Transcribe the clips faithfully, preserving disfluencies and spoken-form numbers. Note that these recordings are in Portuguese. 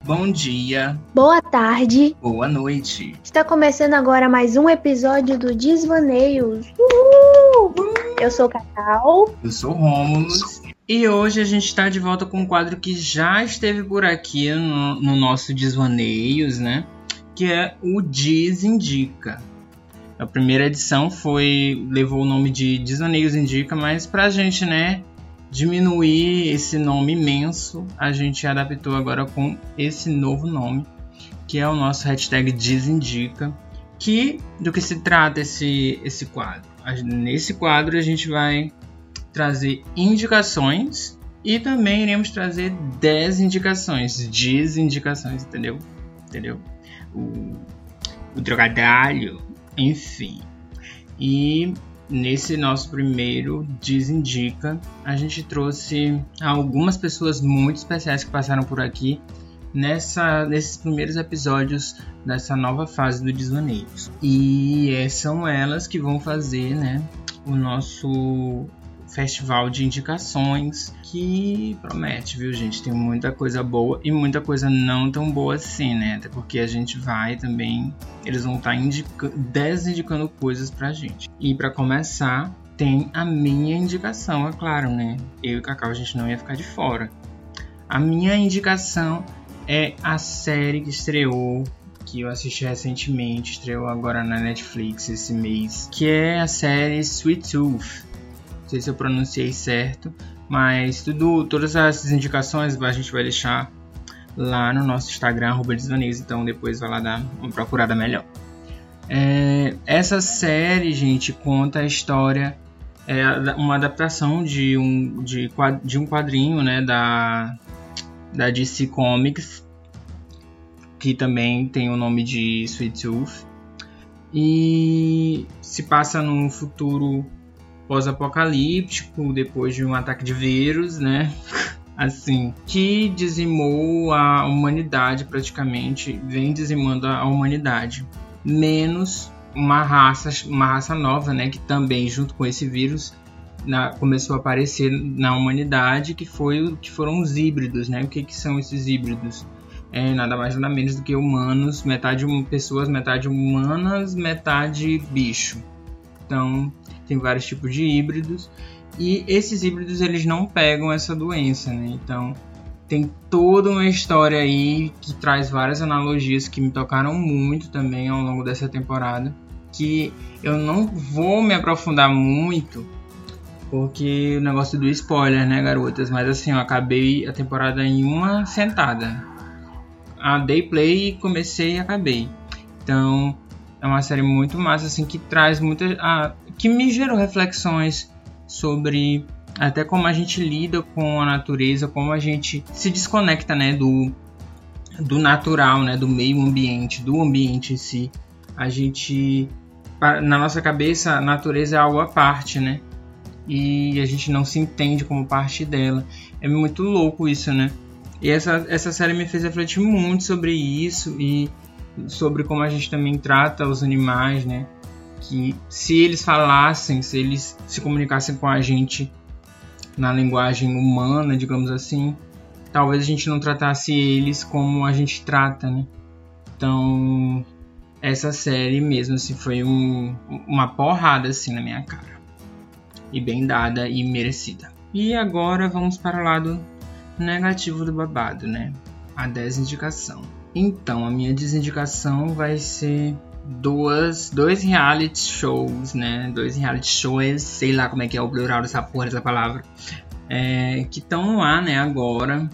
Bom dia, boa tarde, boa noite. Está começando agora mais um episódio do Desvaneios. Uhul! Eu sou Cacau. Eu sou Rômulo. E hoje a gente está de volta com um quadro que já esteve por aqui no, no nosso Desvaneios, né? Que é o Diz Indica. A primeira edição foi levou o nome de Desvaneios Indica, mas pra gente, né, diminuir esse nome imenso, a gente adaptou agora com esse novo nome, que é o nosso hashtag Desindica. Que, do que se trata esse, esse quadro? Nesse quadro a gente vai trazer indicações e também iremos trazer desindicações, desindicações, entendeu? Entendeu? O, o trocadilho, enfim. E nesse nosso primeiro Desindica, a gente trouxe algumas pessoas muito especiais que passaram por aqui nessa, nesses primeiros episódios dessa nova fase do Desvaneios. E é, são elas que vão fazer, né, o nosso festival de indicações, que promete, viu, gente? Tem muita coisa boa e muita coisa não tão boa assim, né? Até porque a gente vai também, eles vão estar indica- desindicando coisas pra gente. E pra começar, tem a minha indicação, é claro, né? Eu e Cacau, a gente não ia ficar de fora. A minha indicação é a série que estreou, que eu assisti recentemente, estreou agora na Netflix esse mês, que é a série Sweet Tooth. Não sei se eu pronunciei certo, mas tudo, todas essas indicações a gente vai deixar lá no nosso Instagram, arroba Desvaneios, então depois vai lá dar uma procurada melhor. É, essa série, gente, conta a história, é uma adaptação de um, de, de um quadrinho, né, da, da D C Comics, que também tem o nome de Sweet Tooth, e se passa num futuro pós-apocalíptico, depois de um ataque de vírus, né? Assim, que dizimou a humanidade praticamente, vem dizimando a humanidade. Menos uma raça, uma raça nova, né? Que também, junto com esse vírus, na, começou a aparecer na humanidade, que, foi, que foram os híbridos, né? O que, que são esses híbridos? É nada mais nada menos do que humanos, metade pessoas, metade humanas, metade bicho. Então, tem vários tipos de híbridos, e esses híbridos eles não pegam essa doença, né? Então tem toda uma história aí que traz várias analogias que me tocaram muito também ao longo dessa temporada, que eu não vou me aprofundar muito porque o negócio do spoiler, né, garotas? Mas assim, eu acabei a temporada em uma sentada, a dei play e comecei e acabei. Então é uma série muito massa, assim, que traz muita... Ah, que me gerou reflexões sobre até como a gente lida com a natureza, como a gente se desconecta, né, do, do natural, né, do meio ambiente, do ambiente em si. A gente... Na nossa cabeça, a natureza é algo à parte, né? E a gente não se entende como parte dela. É muito louco isso, né? E essa, essa série me fez refletir muito sobre isso e sobre como a gente também trata os animais, né? Que se eles falassem, se eles se comunicassem com a gente na linguagem humana, digamos assim, talvez a gente não tratasse eles como a gente trata, né? Então, essa série mesmo, assim, foi um, uma porrada, assim, na minha cara. E bem dada e merecida. E agora vamos para o lado negativo do babado, né? A desindicação. Então, a minha desindicação vai ser duas, dois reality shows, né? Dois reality shows, sei lá como é que é o plural dessa porra, dessa palavra. É, que estão no ar, né, agora.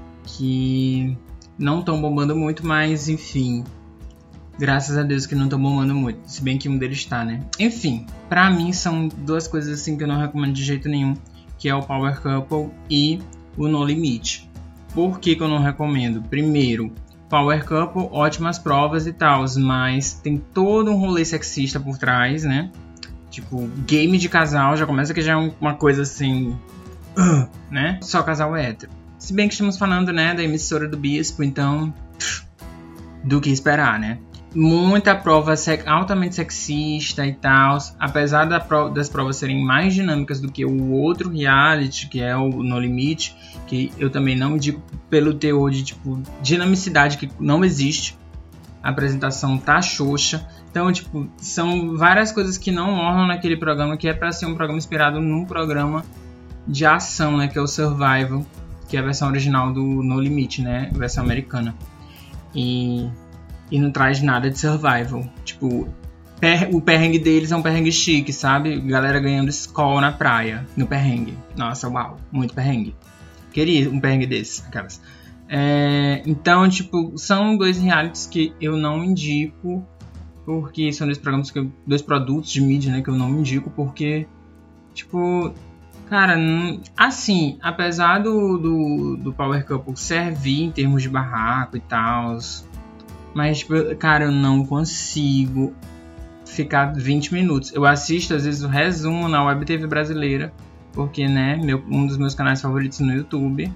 Que não estão bombando muito, mas, enfim. Graças a Deus que não estão bombando muito. Se bem que um deles está, né? Enfim, pra mim são duas coisas assim que eu não recomendo de jeito nenhum. Que é o Power Couple e o No Limite. Por que que eu não recomendo? Primeiro, Power Couple, ótimas provas e tal, mas tem todo um rolê sexista por trás, né? Tipo, game de casal, já começa que já é uma coisa assim, uh, né? Só casal hétero. Se bem que estamos falando, né, da emissora do Bispo, então, do que esperar, né? muita prova sec- altamente sexista e tal. Apesar da pro- das provas serem mais dinâmicas do que o outro reality, que é o No Limite, que eu também não indico pelo teor de tipo, dinamicidade que não existe. A apresentação tá xoxa. Então, tipo, são várias coisas que não ornam naquele programa, que é para ser um programa inspirado num programa de ação, né, que é o Survival, que é a versão original do No Limite, né, a versão americana. E, e não traz nada de survival. Tipo, per, o perrengue deles é um perrengue chique, sabe? Galera ganhando escola na praia, no perrengue. Nossa, uau, muito perrengue. Queria um perrengue desse, aquelas. É, então, tipo, são dois realities que eu não indico, porque são dois programas, que eu, dois produtos de mídia, né, que eu não indico, porque, tipo, cara, não, assim, apesar do, do, do Power Couple servir em termos de barraco e tal, mas, tipo, cara, eu não consigo ficar vinte minutos. Eu assisto, às vezes, o resumo na Web T V brasileira, porque, né, meu, um dos meus canais favoritos no YouTube,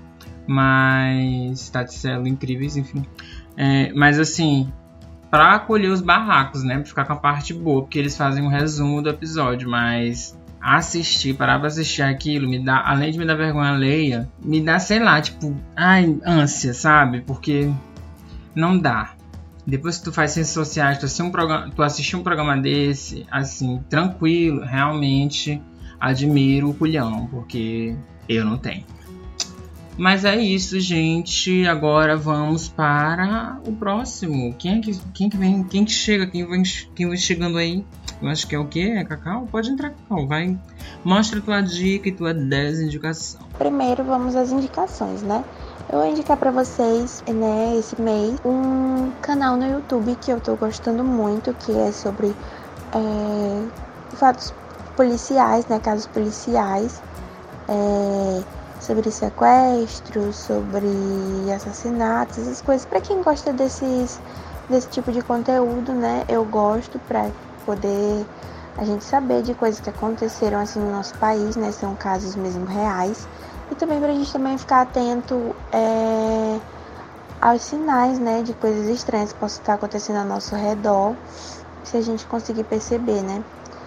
mas Taticelo incríveis, enfim. É, mas, assim, pra acolher os barracos, né, pra ficar com a parte boa, porque eles fazem um resumo do episódio, mas assistir, parar pra assistir aquilo, me dá, além de me dar vergonha alheia, me dá, sei lá, tipo, ai, ânsia, sabe? Porque não dá. Depois que tu faz ciências sociais, tu assistir um programa, tu assistir um programa desse, assim, tranquilo, realmente admiro o culhão, porque eu não tenho. Mas é isso, gente. Agora vamos para o próximo. Quem é que, quem que vem? Quem que chega? Quem vem, quem vem chegando aí? Eu acho que é o quê? É Cacau? Pode entrar, Cacau. Vai. Mostra tua dica e tua desindicação. Primeiro vamos às indicações, né? Eu vou indicar pra vocês, né, esse mês, um canal no YouTube que eu tô gostando muito, que é sobre é, fatos policiais, né, casos policiais, é, sobre sequestros, sobre assassinatos, essas coisas. Pra quem gosta desses, desse tipo de conteúdo, né, eu gosto, pra poder a gente saber de coisas que aconteceram assim no nosso país, né, são casos mesmo reais. E também pra gente também ficar atento é, aos sinais, né, de coisas estranhas que possam estar acontecendo ao nosso redor, se a gente conseguir perceber, né,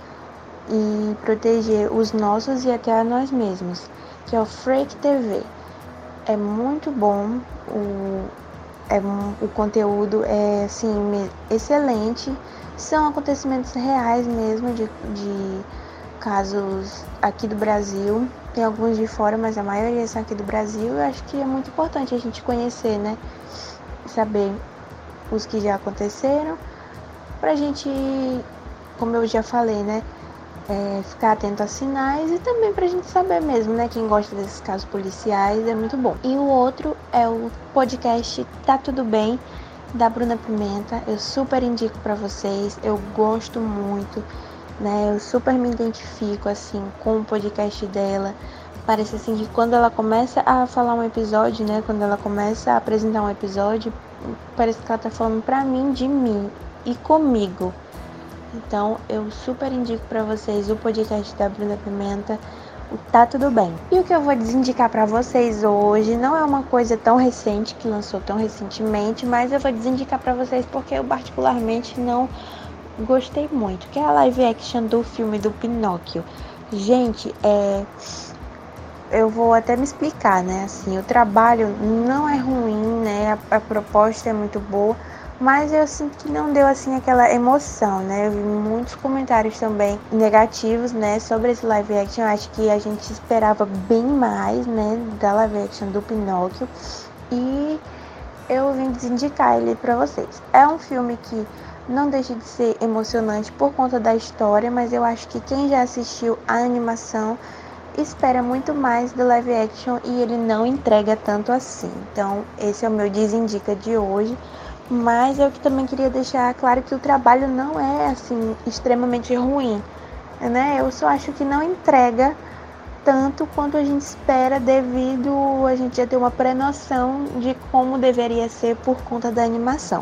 e proteger os nossos e até a nós mesmos, que é o Freak T V. É muito bom, o, é, o conteúdo é assim, excelente, são acontecimentos reais mesmo, de, de casos aqui do Brasil. Tem alguns de fora, mas a maioria são aqui do Brasil. Eu acho que é muito importante a gente conhecer, né? Saber os que já aconteceram, pra gente, como eu já falei, né? É, ficar atento a sinais e também pra gente saber mesmo, né? Quem gosta desses casos policiais é muito bom. E o outro é o podcast Tá Tudo Bem, da Bruna Pimenta. Eu super indico pra vocês. Eu gosto muito, né? Eu super me identifico assim com o podcast dela. Parece assim que quando ela começa a falar um episódio, né? Quando ela começa a apresentar um episódio, parece que ela tá falando pra mim, de mim e comigo. Então eu super indico pra vocês o podcast da Bruna Pimenta, o Tá Tudo Bem. E o que eu vou desindicar pra vocês hoje não é uma coisa tão recente, que lançou tão recentemente, mas eu vou desindicar pra vocês porque eu particularmente não gostei muito, que é a live action do filme do Pinóquio. Gente, é... eu vou até me explicar, né? Assim, o trabalho não é ruim, né? A, a proposta é muito boa, mas eu sinto que não deu, assim, aquela emoção, né? Eu vi muitos comentários também negativos, né? Sobre esse live action. Eu acho que a gente esperava bem mais, né? Da live action do Pinóquio. E eu vim desindicar ele pra vocês. É um filme que não deixa de ser emocionante por conta da história, mas eu acho que quem já assistiu a animação espera muito mais do live action e ele não entrega tanto assim. Então, esse é o meu desindica de hoje. Mas eu também queria deixar claro que o trabalho não é, assim, extremamente ruim, né? Eu só acho que não entrega tanto quanto a gente espera, devido a gente já ter uma pré-noção de como deveria ser por conta da animação.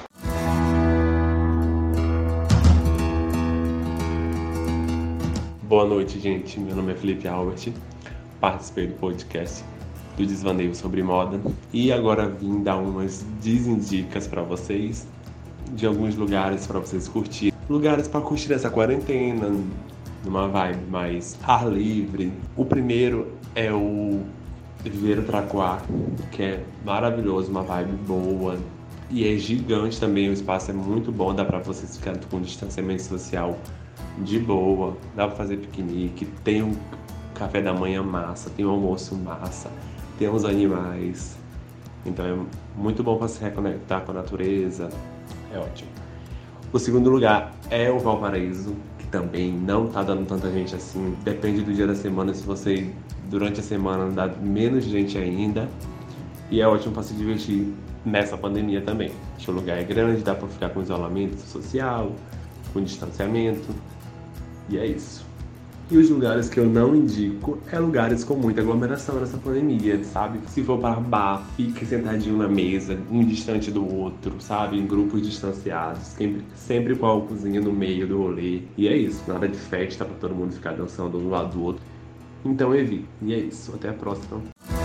Boa noite, gente. Meu nome é Felipe Albert, participei do podcast do Desvaneio sobre Moda e agora vim dar umas desindicas para vocês. de alguns lugares para vocês curtirem. Lugares para curtir essa quarentena, numa vibe mais ar livre. O primeiro é o Viveiro Tracuá, que é maravilhoso, uma vibe boa. E é gigante também, o espaço é muito bom, dá pra vocês ficarem com distanciamento social de boa, dá pra fazer piquenique, tem um café da manhã massa, tem um almoço massa, tem uns animais. Então é muito bom para se reconectar com a natureza, é ótimo. O segundo lugar é o Valparaíso, que também não tá dando tanta gente assim, depende do dia da semana, se você durante a semana dá menos gente ainda, e é ótimo para se divertir nessa pandemia também. O lugar é grande, dá para ficar com isolamento social, com distanciamento, e é isso. E os lugares que eu não indico é lugares com muita aglomeração nessa pandemia, sabe? Se for para bar, fique sentadinho na mesa, um distante do outro, sabe? Em grupos distanciados, sempre, sempre com a álcoolzinho no meio do rolê. E é isso, nada de festa para todo mundo ficar dançando um do lado do outro. Então evite. E é isso, até a próxima.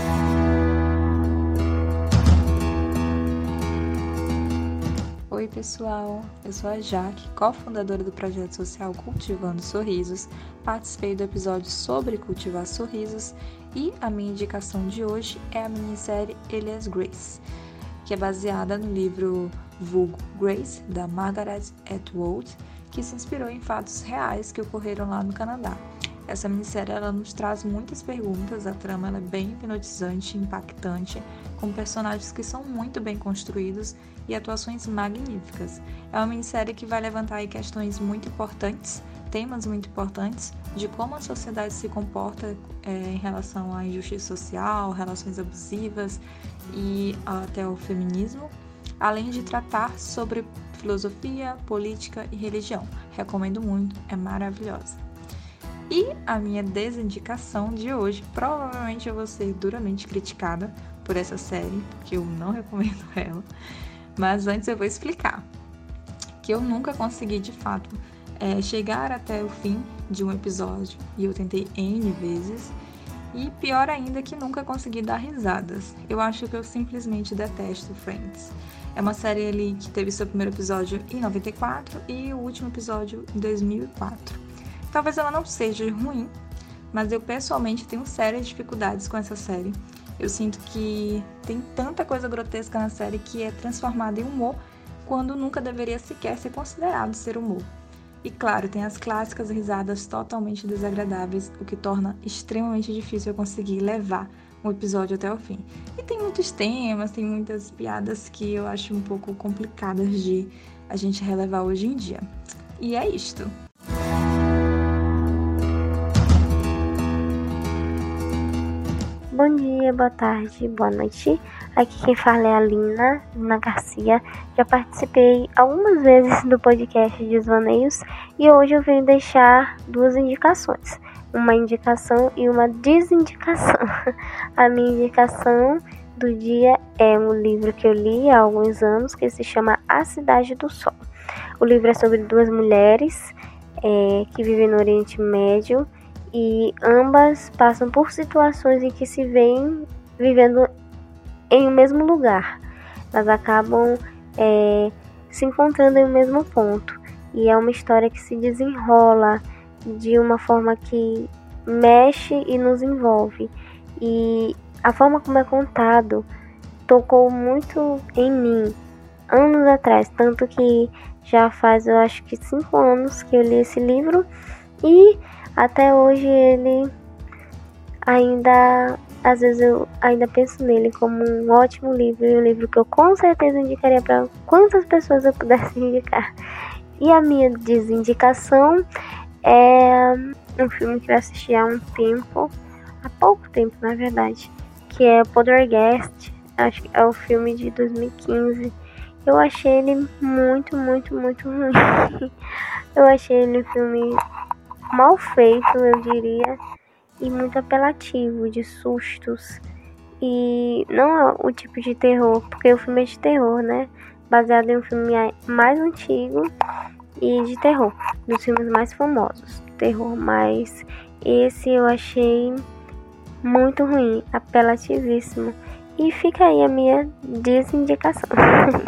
Oi pessoal, eu sou a Jaque, cofundadora do projeto social Cultivando Sorrisos. Participei do episódio sobre cultivar sorrisos e a minha indicação de hoje é a minissérie Elias Grace, que é baseada no livro Vulgo Grace, da Margaret Atwood, que se inspirou em fatos reais que ocorreram lá no Canadá. Essa minissérie ela nos traz muitas perguntas, a trama ela é bem hipnotizante, impactante, com personagens que são muito bem construídos e atuações magníficas. É uma minissérie que vai levantar aí questões muito importantes, temas muito importantes, de como a sociedade se comporta é, em relação à injustiça social, relações abusivas e até o feminismo, além de tratar sobre filosofia, política e religião. Recomendo muito, é maravilhosa. E a minha desindicação de hoje, provavelmente eu vou ser duramente criticada por essa série, porque eu não recomendo ela, mas antes eu vou explicar que eu nunca consegui de fato é, chegar até o fim de um episódio, e eu tentei N vezes, e pior ainda que nunca consegui dar risadas. Eu acho que eu simplesmente detesto Friends. É uma série ali que teve seu primeiro episódio em noventa e quatro e o último episódio em dois mil e quatro. Talvez ela não seja ruim, mas eu pessoalmente tenho sérias dificuldades com essa série. Eu sinto que tem tanta coisa grotesca na série que é transformada em humor, quando nunca deveria sequer ser considerado ser humor. E claro, tem as clássicas risadas totalmente desagradáveis, o que torna extremamente difícil eu conseguir levar um episódio até o fim. E tem muitos temas, tem muitas piadas que eu acho um pouco complicadas de a gente relevar hoje em dia. E é isto. Bom dia, boa tarde, boa noite. Aqui quem fala é a Lina, Lina Garcia. Já participei algumas vezes do podcast Desvaneios e hoje eu venho deixar duas indicações. Uma indicação e uma desindicação. A minha indicação do dia é um livro que eu li há alguns anos que se chama A Cidade do Sol. O livro é sobre duas mulheres é, que vivem no Oriente Médio e ambas passam por situações em que se veem vivendo em um mesmo lugar. Elas acabam é, se encontrando em um mesmo ponto. E é uma história que se desenrola de uma forma que mexe e nos envolve. E a forma como é contado tocou muito em mim, anos atrás. Tanto que já faz, eu acho que cinco anos que eu li esse livro. E até hoje ele ainda, às vezes eu ainda penso nele como um ótimo livro, e um livro que eu com certeza indicaria para quantas pessoas eu pudesse indicar. E a minha desindicação é um filme que eu assisti há um tempo, há pouco tempo na verdade, que é Poltergeist. Acho que é o filme de dois mil e quinze. Eu achei ele muito, muito, muito ruim. Eu achei ele um filme mal feito, eu diria, e muito apelativo, de sustos. E não é o tipo de terror, porque o filme é de terror, né? Baseado em um filme mais antigo e de terror, dos filmes mais famosos, terror, mas esse eu achei muito ruim, apelativíssimo. E fica aí a minha desindicação.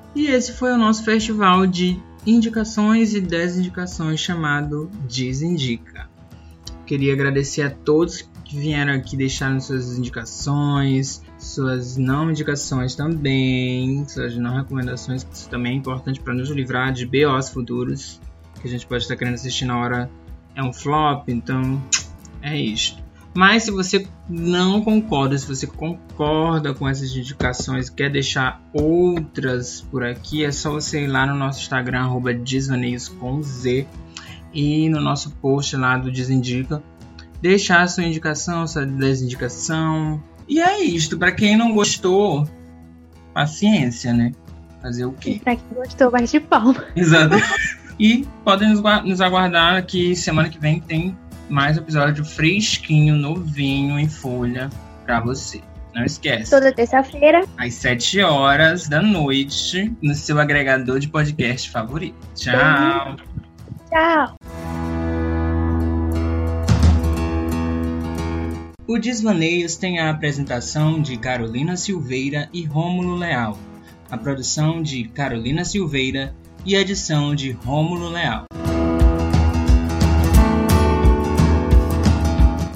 E esse foi o nosso festival de indicações e desindicações chamado Desindica. Queria agradecer a todos que vieram aqui deixaram suas indicações, suas não indicações também, suas não recomendações, que isso também é importante para nos livrar de B Os futuros, que a gente pode estar querendo assistir na hora é um flop, então é isto. Mas se você não concorda, se você concorda com essas indicações e quer deixar outras por aqui, é só você ir lá no nosso Instagram, arroba desvaneios com Z, e no nosso post lá do Desindica, deixar a sua indicação, sua desindicação. E é isto. Pra quem não gostou, paciência, né? Fazer o quê? E pra quem gostou, bate de palma. Exato. E podem nos, nos aguardar que semana que vem tem mais um episódio fresquinho, novinho, em folha pra você. Não esquece. Toda terça-feira, às sete horas da noite, no seu agregador de podcast favorito. Tchau! tchau! O Desvaneios tem a apresentação de Carolina Silveira e Rômulo Leal, a produção de Carolina Silveira e a edição de Rômulo Leal.